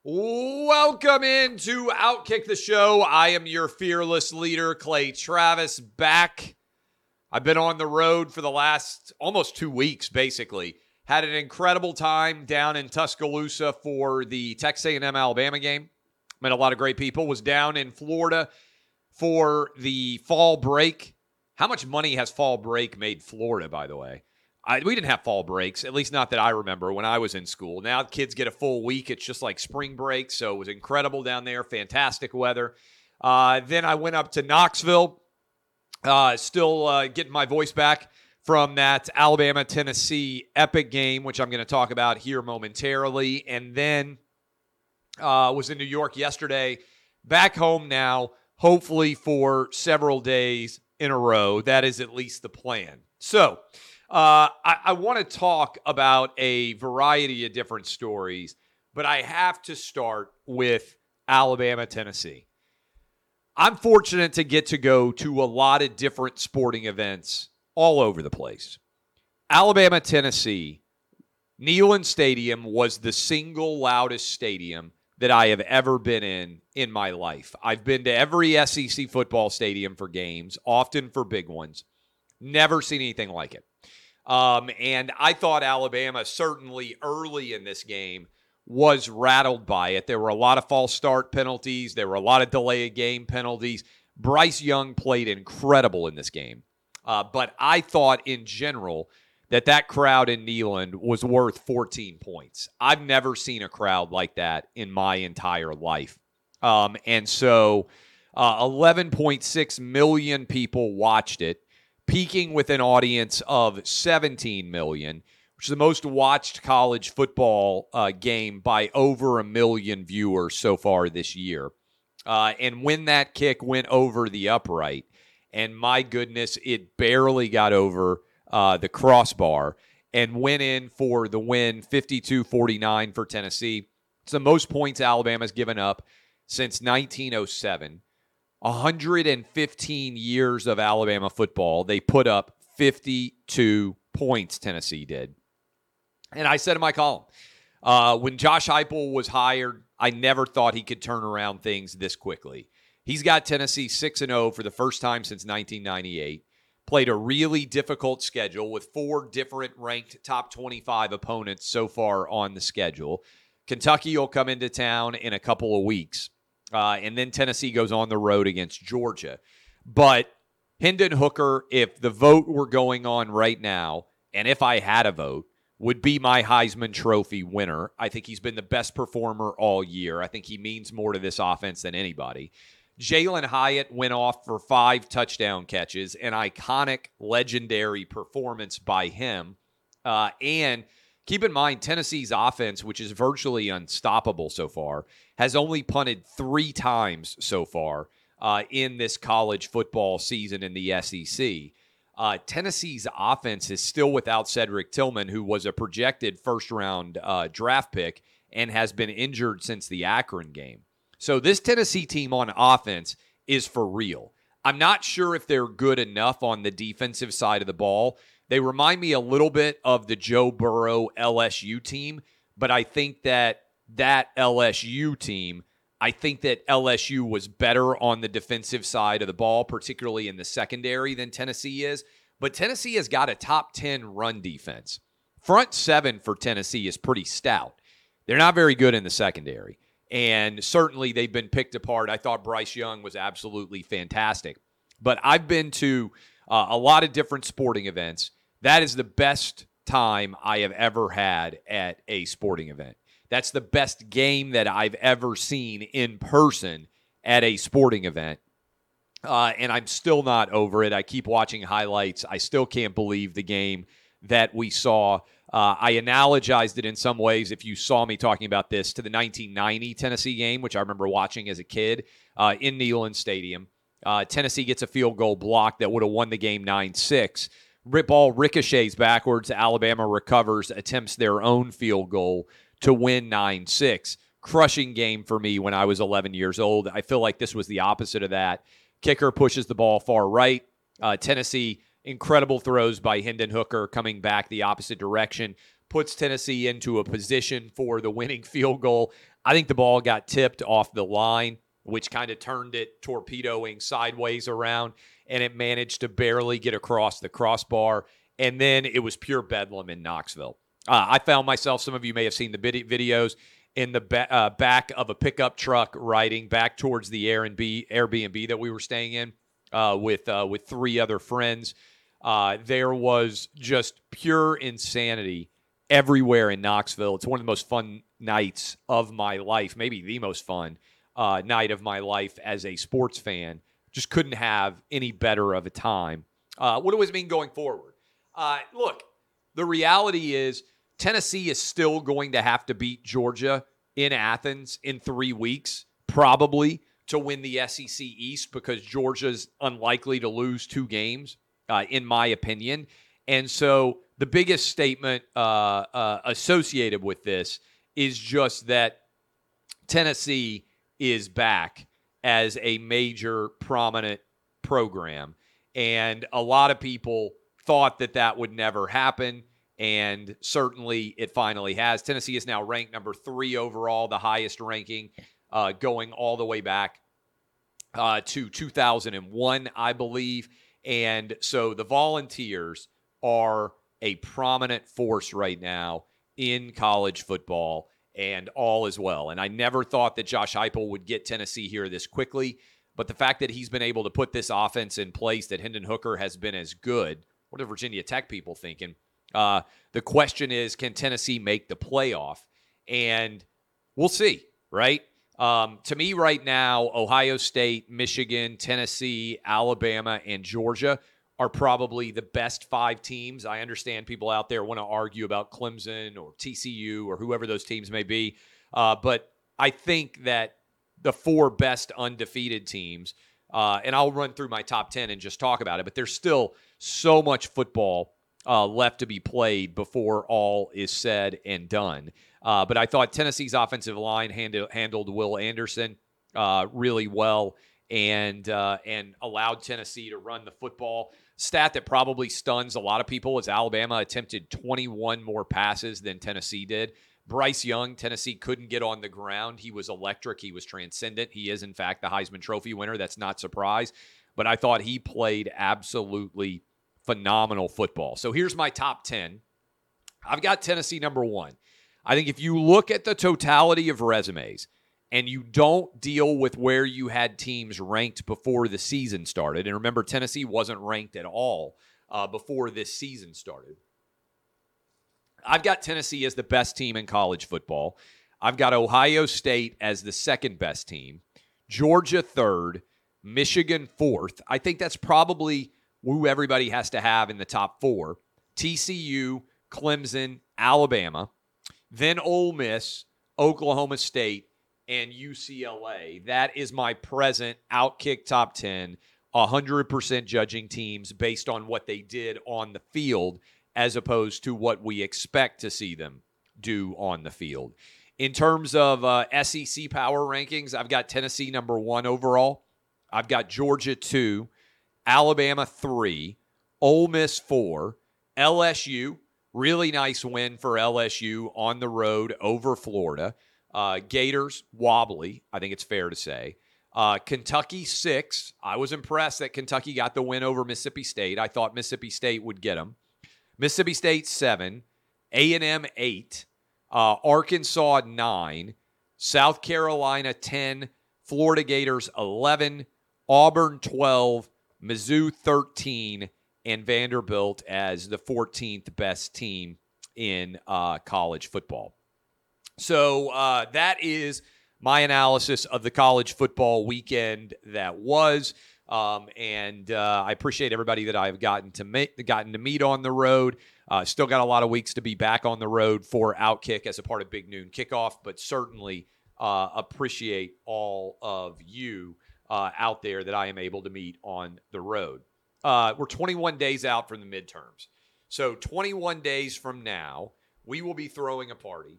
Welcome into Outkick the Show. I am your fearless leader, Clay Travis, back. I've been on the road for the last almost 2 weeks, basically. Had an incredible time down in Tuscaloosa for the Texas A&M Alabama game. Met a lot of great people. Was down in Florida for the fall break. How much money has fall break made Florida, by the way? We didn't have fall breaks, at least not that I remember when I was in school. Now kids get a full week. It's just like spring break, so it was incredible down there. Fantastic weather. Then I went up to Knoxville, still getting my voice back from that Alabama-Tennessee epic game, which I'm going to talk about here momentarily. And then was in New York yesterday, back home now, hopefully for several days in a row. That is at least the plan. So I want to talk about a variety of different stories, but I have to start with Alabama, Tennessee. I'm fortunate to get to go to a lot of different sporting events all over the place. Alabama, Tennessee, Neyland Stadium was the single loudest stadium that I have ever been in my life. I've been to every SEC football stadium for games, often for big ones. Never seen anything like it. And I thought Alabama, certainly early in this game, was rattled by it. There were a lot of false start penalties. There were a lot of delay of game penalties. Bryce Young played incredible in this game. But I thought in general that crowd in Neyland was worth 14 points. I've never seen a crowd like that in my entire life. And so 11.6 million people watched it, peaking with an audience of 17 million, which is the most watched college football game by over 1 million viewers so far this year. And when that kick went over the upright, and my goodness, it barely got over the crossbar and went in for the win, 52-49 for Tennessee. It's the most points Alabama's given up since 1907. 115 years of Alabama football, they put up 52 points, Tennessee did. And I said in my column, when Josh Heupel was hired, I never thought he could turn around things this quickly. He's got Tennessee 6-0 for the first time since 1998. Played a really difficult schedule with 4 different ranked top 25 opponents so far on the schedule. Kentucky will come into town in a couple of weeks. And then Tennessee goes on the road against Georgia. But Hendon Hooker, if the vote were going on right now, and if I had a vote, would be my Heisman Trophy winner. I think he's been the best performer all year. I think he means more to this offense than anybody. Jalen Hyatt went off for 5 touchdown catches, an iconic, legendary performance by him. And keep in mind, Tennessee's offense, which is virtually unstoppable so far, has only punted 3 times so far in this college football season in the SEC. Tennessee's offense is still without Cedric Tillman, who was a projected first-round draft pick and has been injured since the Akron game. So this Tennessee team on offense is for real. I'm not sure if they're good enough on the defensive side of the ball. They remind me a little bit of the Joe Burrow LSU team, but I think that LSU team, I think that LSU was better on the defensive side of the ball, particularly in the secondary, than Tennessee is. But Tennessee has got a top 10 run defense. Front 7 for Tennessee is pretty stout. They're not very good in the secondary. And certainly they've been picked apart. I thought Bryce Young was absolutely fantastic. But I've been to a lot of different sporting events. That is the best time I have ever had at a sporting event. That's the best game that I've ever seen in person at a sporting event. And I'm still not over it. I keep watching highlights. I still can't believe the game that we saw. I analogized it in some ways, if you saw me talking about this, to the 1990 Tennessee game, which I remember watching as a kid in Neyland Stadium. Tennessee gets a field goal block that would have won the game 9-6. Ball ricochets backwards. Alabama recovers, attempts their own field goal to win 9-6. Crushing game for me when I was 11 years old. I feel like this was the opposite of that. Kicker pushes the ball far right. Tennessee, incredible throws by Hendon Hooker coming back the opposite direction, puts Tennessee into a position for the winning field goal. I think the ball got tipped off the line, which kind of turned it torpedoing sideways around, and it managed to barely get across the crossbar. And then it was pure bedlam in Knoxville. I found myself, some of you may have seen the videos, in the back of a pickup truck riding back towards the Airbnb that we were staying in with 3 other friends. There was just pure insanity everywhere in Knoxville. It's one of the most fun nights of my life, maybe the most fun night of my life as a sports fan. Just couldn't have any better of a time. What does it mean going forward? Look, the reality is Tennessee is still going to have to beat Georgia in Athens in 3 weeks, probably, to win the SEC East, because Georgia's unlikely to lose 2 games, in my opinion. And so the biggest statement associated with this is just that Tennessee is back as a major, prominent program. And a lot of people thought that would never happen. And certainly it finally has. Tennessee is now ranked number 3 overall, the highest ranking, going all the way back to 2001, I believe. And so the Volunteers are a prominent force right now in college football, and all is well. And I never thought that Josh Heupel would get Tennessee here this quickly, but the fact that he's been able to put this offense in place, that Hendon Hooker has been as good, what are Virginia Tech people thinking? The question is, can Tennessee make the playoff? And we'll see, right? To me right now, Ohio State, Michigan, Tennessee, Alabama, and Georgia are probably the best 5 teams. I understand people out there want to argue about Clemson or TCU or whoever those teams may be. But I think that the 4 best undefeated teams, and I'll run through my top 10 and just talk about it, but there's still so much football left to be played before all is said and done. But I thought Tennessee's offensive line handled Will Anderson really well and allowed Tennessee to run the football. Stat that probably stuns a lot of people is Alabama attempted 21 more passes than Tennessee did. Bryce Young, Tennessee couldn't get on the ground. He was electric. He was transcendent. He is, in fact, the Heisman Trophy winner. That's not surprise. But I thought he played absolutely phenomenal football. So here's my top 10. I've got Tennessee number 1. I think if you look at the totality of resumes and you don't deal with where you had teams ranked before the season started, and remember, Tennessee wasn't ranked at all before this season started, I've got Tennessee as the best team in college football. I've got Ohio State as the second best team, Georgia third, Michigan fourth. I think that's probably who everybody has to have in the top 4. TCU, Clemson, Alabama, then Ole Miss, Oklahoma State, and UCLA. That is my present Outkick top 10, 100% judging teams based on what they did on the field as opposed to what we expect to see them do on the field. In terms of SEC power rankings, I've got Tennessee number 1 overall. I've got Georgia 2, Alabama 3, Ole Miss 4, LSU, really nice win for LSU on the road over Florida. Gators, wobbly, I think it's fair to say. Kentucky 6. I was impressed that Kentucky got the win over Mississippi State. I thought Mississippi State would get them. Mississippi State 7, A&M 8, Arkansas 9, South Carolina 10, Florida Gators 11, Auburn 12, Mizzou 13, and Vanderbilt as the 14th best team in college football. So that is my analysis of the college football weekend that was. And I appreciate everybody that I've gotten to meet on the road. Still got a lot of weeks to be back on the road for Outkick as a part of Big Noon Kickoff, but certainly appreciate all of you out there that I am able to meet on the road. We're 21 days out from the midterms. So 21 days from now, we will be throwing a party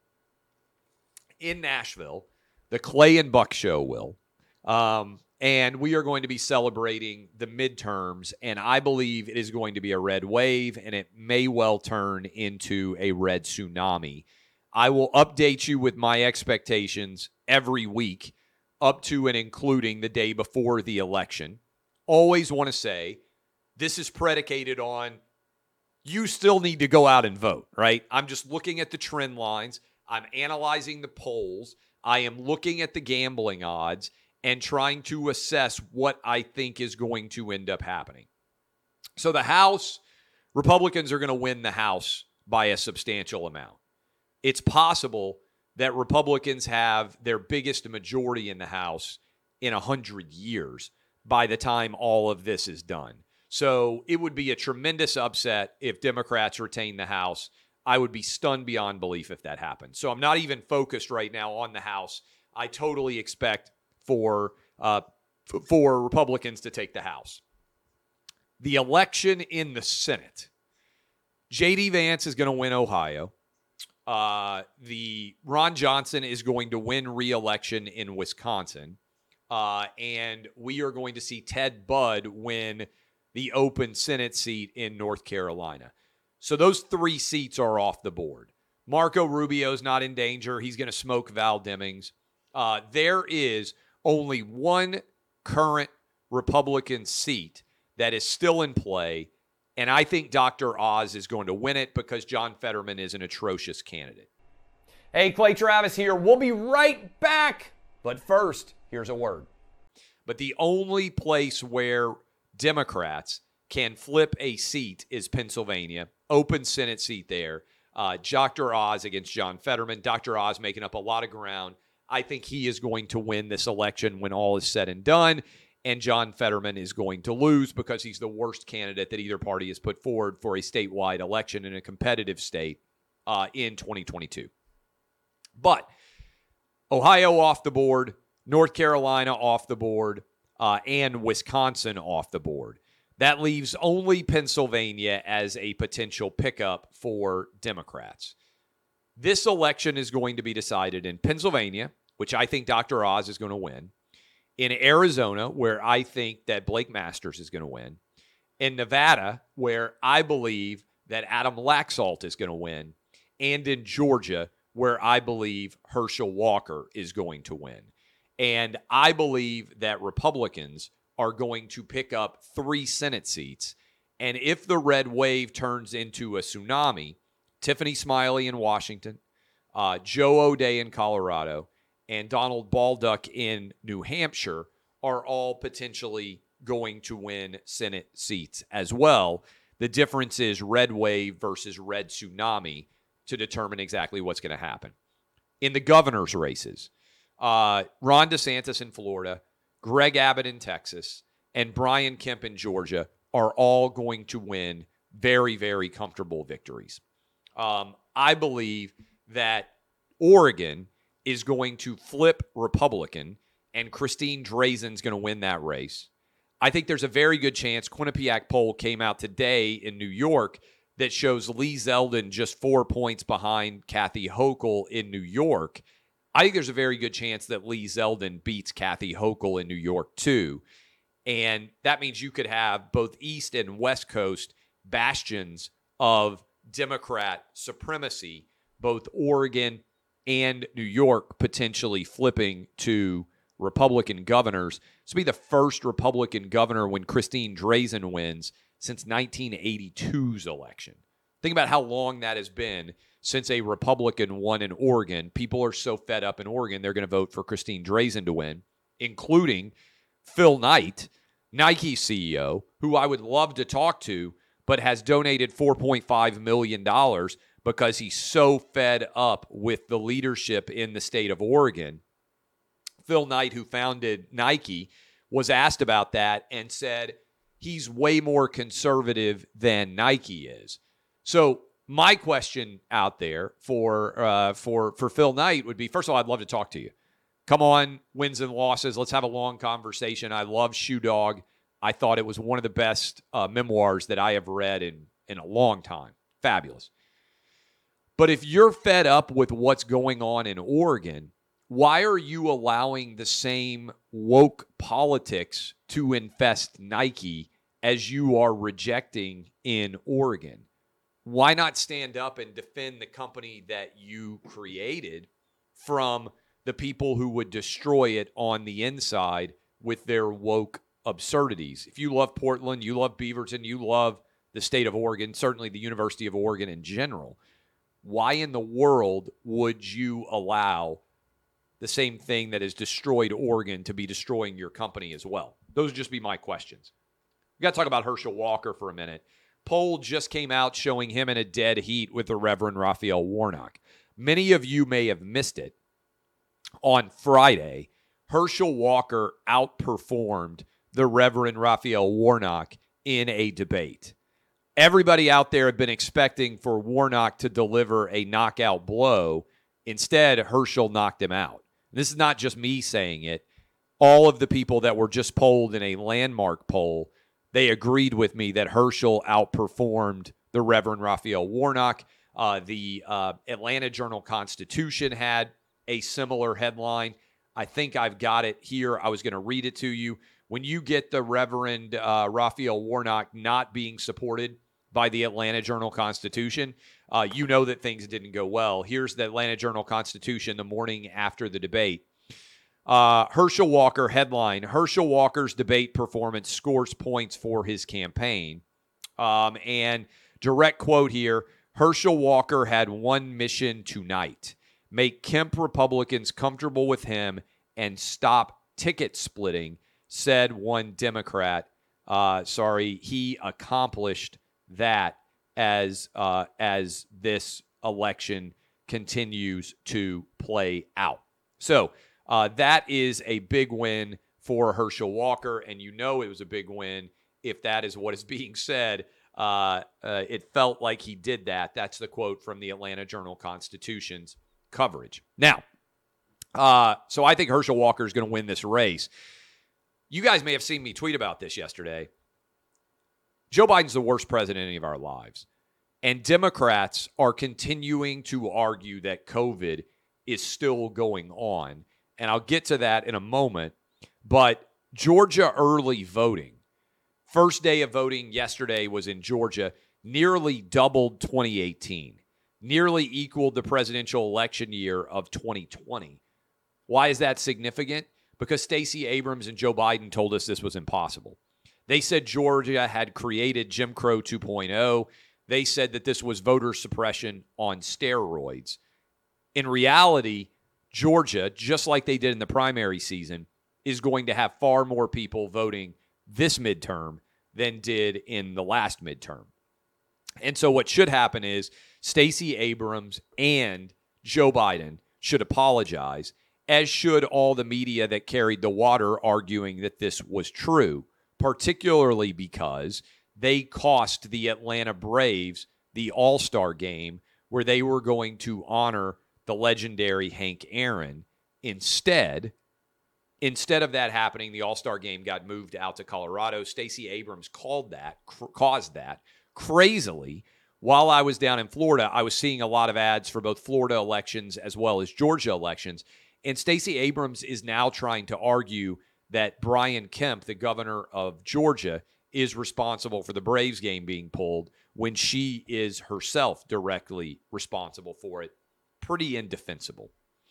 in Nashville. The Clay and Buck Show will. And we are going to be celebrating the midterms, and I believe it is going to be a red wave, and it may well turn into a red tsunami. I will update you with my expectations every week up to and including the day before the election. Always want to say this is predicated on you still need to go out and vote, right? I'm just looking at the trend lines. I'm analyzing the polls. I am looking at the gambling odds and trying to assess what I think is going to end up happening. So the House, Republicans are going to win the House by a substantial amount. It's possible that Republicans have their biggest majority in the House in 100 years by the time all of this is done. So it would be a tremendous upset if Democrats retain the House. I would be stunned beyond belief if that happened. So I'm not even focused right now on the House. I totally expect for Republicans to take the House. The election in the Senate. J.D. Vance is going to win Ohio. The Ron Johnson is going to win re-election in Wisconsin. And we are going to see Ted Budd win the open Senate seat in North Carolina. So those 3 seats are off the board. Marco Rubio's not in danger. He's going to smoke Val Demings. There is only one current Republican seat that is still in play, and I think Dr. Oz is going to win it because John Fetterman is an atrocious candidate. Hey, Clay Travis here. We'll be right back. But first, here's a word. But the only place where Democrats can flip a seat is Pennsylvania. Open Senate seat there. Dr. Oz against John Fetterman. Dr. Oz making up a lot of ground. I think he is going to win this election when all is said and done. And John Fetterman is going to lose because he's the worst candidate that either party has put forward for a statewide election in a competitive state in 2022. But Ohio off the board, North Carolina off the board, and Wisconsin off the board. That leaves only Pennsylvania as a potential pickup for Democrats. This election is going to be decided in Pennsylvania, which I think Dr. Oz is going to win, in Arizona, where I think that Blake Masters is going to win, in Nevada, where I believe that Adam Laxalt is going to win, and in Georgia, where I believe Herschel Walker is going to win. And I believe that Republicans are going to pick up 3 Senate seats. And if the red wave turns into a tsunami, Tiffany Smiley in Washington, Joe O'Dea in Colorado, and Donald Balduck in New Hampshire are all potentially going to win Senate seats as well. The difference is red wave versus red tsunami to determine exactly what's going to happen. In the governor's races, Ron DeSantis in Florida, Greg Abbott in Texas, and Brian Kemp in Georgia are all going to win very, very comfortable victories. I believe that Oregon is going to flip Republican, and Christine Drazen's going to win that race. I think there's a very good chance. Quinnipiac poll came out today in New York that shows Lee Zeldin just 4 points behind Kathy Hochul in New York. I think there's a very good chance that Lee Zeldin beats Kathy Hochul in New York too. And that means you could have both East and West Coast bastions of Democrat supremacy, both Oregon and New York potentially flipping to Republican governors. This will be the first Republican governor when Christine Drazen wins since 1982's election. Think about how long that has been since a Republican won in Oregon. People are so fed up in Oregon, they're going to vote for Christine Drazen to win, including Phil Knight, Nike CEO, who I would love to talk to, but has donated $4.5 million because he's so fed up with the leadership in the state of Oregon. Phil Knight, who founded Nike, was asked about that and said he's way more conservative than Nike is. So my question out there for Phil Knight would be, first of all, I'd love to talk to you. Come on, wins and losses. Let's have a long conversation. I love Shoe Dog. I thought it was one of the best memoirs that I have read in a long time. Fabulous. But if you're fed up with what's going on in Oregon, why are you allowing the same woke politics to infest Nike as you are rejecting in Oregon? why not stand up and defend the company that you created from the people who would destroy it on the inside with their woke absurdities? If you love Portland, you love Beaverton, you love the state of Oregon, certainly the University of Oregon in general, why in the world would you allow the same thing that has destroyed Oregon to be destroying your company as well? Those would just be my questions. We got to talk about Herschel Walker for a minute. Poll just came out showing him in a dead heat with the Reverend Raphael Warnock. Many of you may have missed it. On Friday, Herschel Walker outperformed the Reverend Raphael Warnock in a debate. Everybody out there had been expecting for Warnock to deliver a knockout blow. Instead, Herschel knocked him out. This is not just me saying it. All of the people that were just polled in a landmark poll, they agreed with me that Herschel outperformed the Reverend Raphael Warnock. The Atlanta Journal-Constitution had a similar headline. I think I've got it here. I was going to read it to you. When you get the Reverend Raphael Warnock not being supported by the Atlanta Journal-Constitution, you know that things didn't go well. Here's the Atlanta Journal-Constitution the morning after the debate. Herschel Walker headline, Herschel Walker's debate performance scores points for his campaign. And direct quote here, Herschel Walker had one mission tonight: make Kemp Republicans comfortable with him and stop ticket splitting, said one Democrat. He accomplished that as this election continues to play out. So that is a big win for Herschel Walker, and you know it was a big win if that is what is being said. It felt like he did that. That's the quote from the Atlanta Journal-Constitution's coverage. Now, so I think Herschel Walker is going to win this race. You guys may have seen me tweet about this yesterday. Joe Biden's the worst president in any of our lives. And Democrats are continuing to argue that COVID is still going on. And I'll get to that in a moment. But Georgia early voting, first day of voting yesterday was in Georgia, nearly doubled 2018, nearly equaled the presidential election year of 2020. Why is that significant? Because Stacey Abrams and Joe Biden told us this was impossible. They said Georgia had created Jim Crow 2.0. They said that this was voter suppression on steroids. In reality, Georgia, just like they did in the primary season, is going to have far more people voting this midterm than did in the last midterm. And so what should happen is Stacey Abrams and Joe Biden should apologize, as should all the media that carried the water arguing that this was true, particularly because they cost the Atlanta Braves the All-Star game where they were going to honor the legendary Hank Aaron. Instead of that happening, the All-Star game got moved out to Colorado. Stacey Abrams caused that. Crazily, while I was down in Florida, I was seeing a lot of ads for both Florida elections as well as Georgia elections. And Stacey Abrams is now trying to argue that Brian Kemp, the governor of Georgia, is responsible for the Braves game being pulled when she is herself directly responsible for it. Pretty indefensible.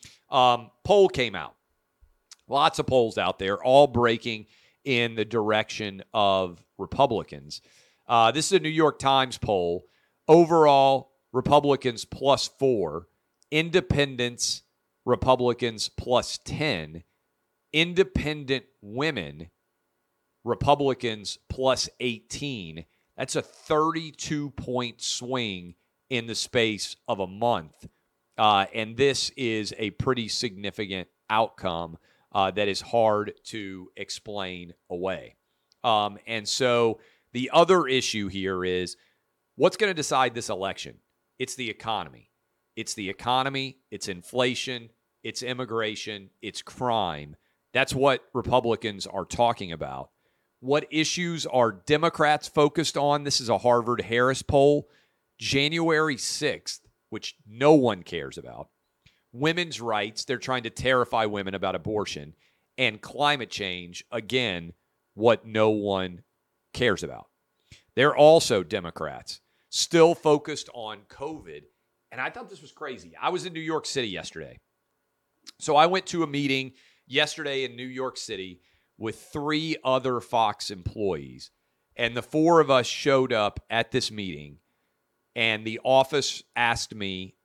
Poll came out. Lots of polls out there, all breaking in the direction of Republicans. This is a New York Times poll. Overall, Republicans +4. Independents, Republicans +10. Independent women, Republicans +18. That's a 32-point swing in the space of a month. And this is a pretty significant outcome that is hard to explain away. And so the other issue here is what's going to decide this election? It's the economy. It's the economy, it's inflation, it's immigration, it's crime. That's what Republicans are talking about. What issues are Democrats focused on? This is a Harvard-Harris poll. January 6th, which no one cares about. Women's rights, they're trying to terrify women about abortion. And climate change, again, what no one cares about. They're also Democrats. still focused on COVID. And I thought this was crazy. I was in New York City yesterday. So I went to a meeting yesterday in New York City with 3 other Fox employees. And the 4 of us showed up at this meeting. And the office asked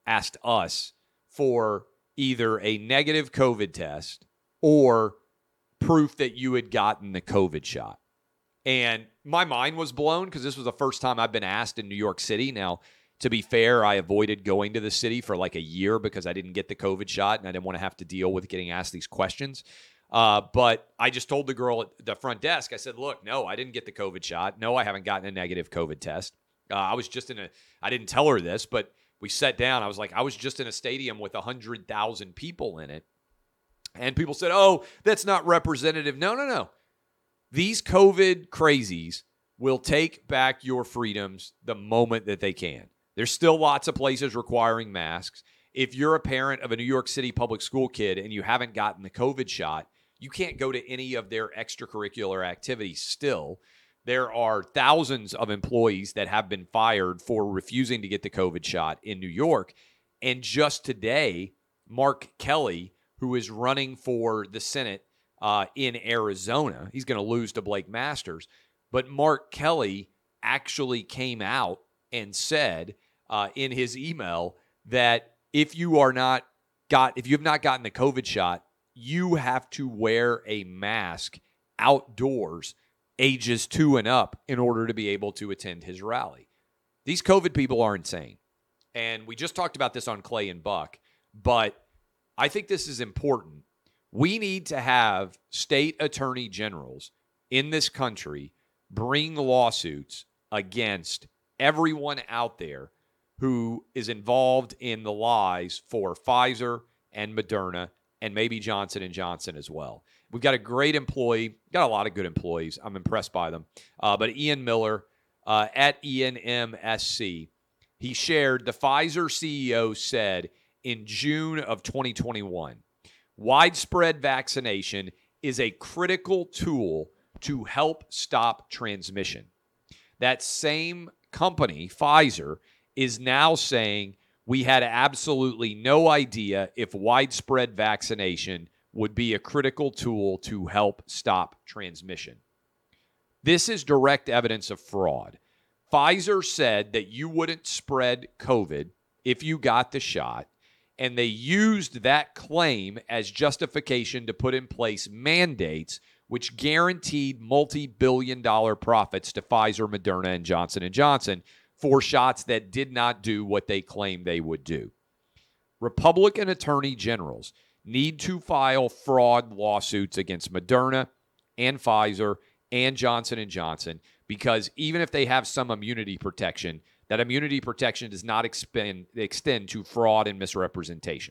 us for either a negative COVID test or proof that you had gotten the COVID shot. And my mind was blown because this was the first time I've been asked in New York City. Now, to be fair, I avoided going to the city for like a year because I didn't get the COVID shot and I didn't want to have to deal with getting asked these questions. But I just told the girl at the front desk, I said, look, no, I didn't get the COVID shot. No, I haven't gotten a negative COVID test. I didn't tell her this, but we sat down. I was like, I was just in a stadium with 100,000 people in it. And people said, oh, that's not representative. No. These COVID crazies will take back your freedoms the moment that they can. There's still lots of places requiring masks. If you're a parent of a New York City public school kid and you haven't gotten the COVID shot, you can't go to any of their extracurricular activities still. There are thousands of employees that have been fired for refusing to get the COVID shot in New York. And just today, Mark Kelly, who is running for the Senate in Arizona, he's going to lose to Blake Masters, but Mark Kelly actually came out and said in his email that if you have not gotten the COVID shot, you have to wear a mask outdoors ages 2 and up in order to be able to attend his rally. These COVID people are insane. And we just talked about this on Clay and Buck, but I think this is important. We need to have state attorney generals in this country bring lawsuits against everyone out there who is involved in the lies for Pfizer and Moderna and maybe Johnson & Johnson as well. We've got a great employee, got a lot of good employees. I'm impressed by them. But Ian Miller at ENMSC, he shared the Pfizer CEO said in June of 2021, widespread vaccination is a critical tool to help stop transmission. That same company, Pfizer, is now saying we had absolutely no idea if widespread vaccination would be a critical tool to help stop transmission. This is direct evidence of fraud. Pfizer said that you wouldn't spread COVID if you got the shot, and they used that claim as justification to put in place mandates which guaranteed multi-billion-dollar profits to Pfizer, Moderna, and Johnson & Johnson for shots that did not do what they claimed they would do. Republican attorney generals need to file fraud lawsuits against Moderna and Pfizer and Johnson & Johnson because even if they have some immunity protection, that immunity protection does not extend to fraud and misrepresentation.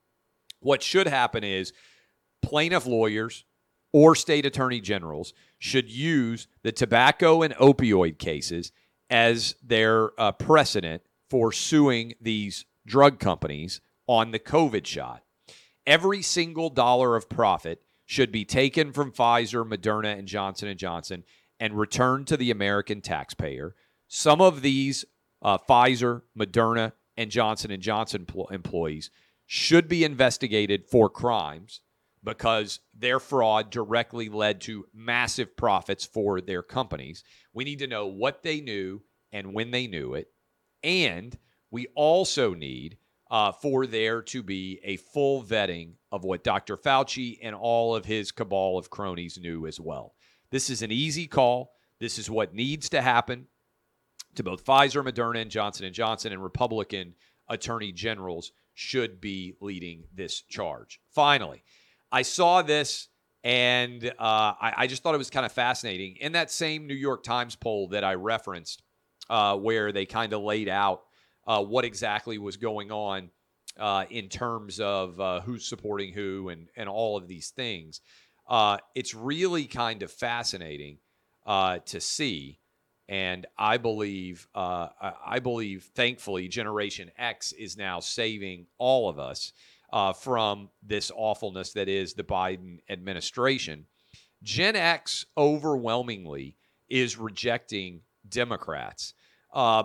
What should happen is plaintiff lawyers or state attorney generals should use the tobacco and opioid cases as their precedent for suing these drug companies on the COVID shot. Every single dollar of profit should be taken from Pfizer, Moderna, and Johnson & Johnson and returned to the American taxpayer. Some of these Pfizer, Moderna, and Johnson & Johnson employees should be investigated for crimes because their fraud directly led to massive profits for their companies. We need to know what they knew and when they knew it. And we also need for there to be a full vetting of what Dr. Fauci and all of his cabal of cronies knew as well. This is an easy call. This is what needs to happen to both Pfizer, Moderna, and Johnson & Johnson, and Republican attorney generals should be leading this charge. Finally, I saw this, and I just thought it was kind of fascinating. In that same New York Times poll that I referenced, where they kind of laid out what exactly was going on in terms of who's supporting who and all of these things, it's really kind of fascinating to see. And I believe, thankfully, Generation X is now saving all of us from this awfulness that is the Biden administration. Gen X overwhelmingly is rejecting Democrats.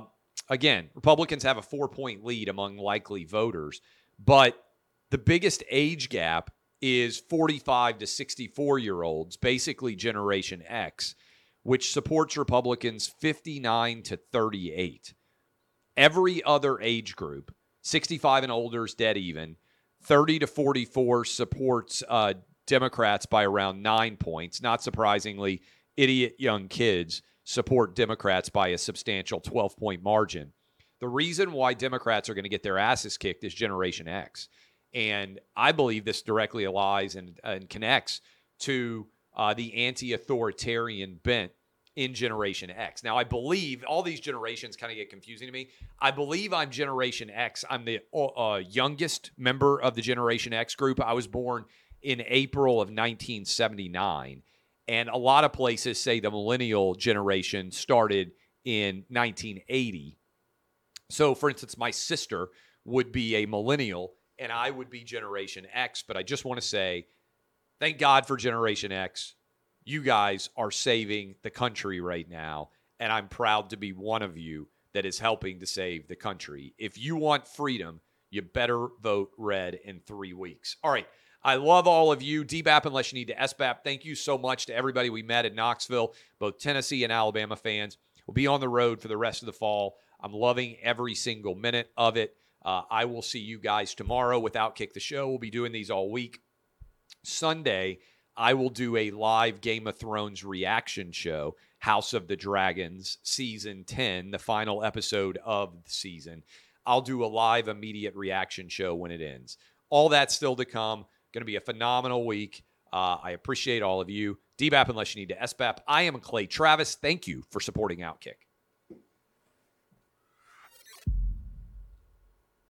again, Republicans have a 4-point lead among likely voters, but the biggest age gap is 45 to 64-year-olds, basically Generation X, which supports Republicans 59 to 38. Every other age group, 65 and older is dead even. 30 to 44 supports Democrats by around 9 points. Not surprisingly, idiot young kids support Democrats by a substantial 12-point margin. The reason why Democrats are going to get their asses kicked is Generation X. And I believe this directly allies and connects to the anti-authoritarian bent in Generation X. Now, I believe all these generations kind of get confusing to me. I believe I'm Generation X. I'm the youngest member of the Generation X group. I was born in April of 1979. And a lot of places say the millennial generation started in 1980. So, for instance, my sister would be a millennial and I would be Generation X. But I just want to say, thank God for Generation X. You guys are saving the country right now, and I'm proud to be one of you that is helping to save the country. If you want freedom, you better vote red in 3 weeks. All right. I love all of you. DBAP unless you need to SBAP. Thank you so much to everybody we met in Knoxville, both Tennessee and Alabama fans. We'll be on the road for the rest of the fall. I'm loving every single minute of it. I will see you guys tomorrow with Outkick the Show. We'll be doing these all week. Sunday, I will do a live Game of Thrones reaction show, House of the Dragons, Season 10, the final episode of the season. I'll do a live immediate reaction show when it ends. All that's still to come. Going to be a phenomenal week. I appreciate all of you. DBAP unless you need to SBAP. I am Clay Travis. Thank you for supporting Outkick.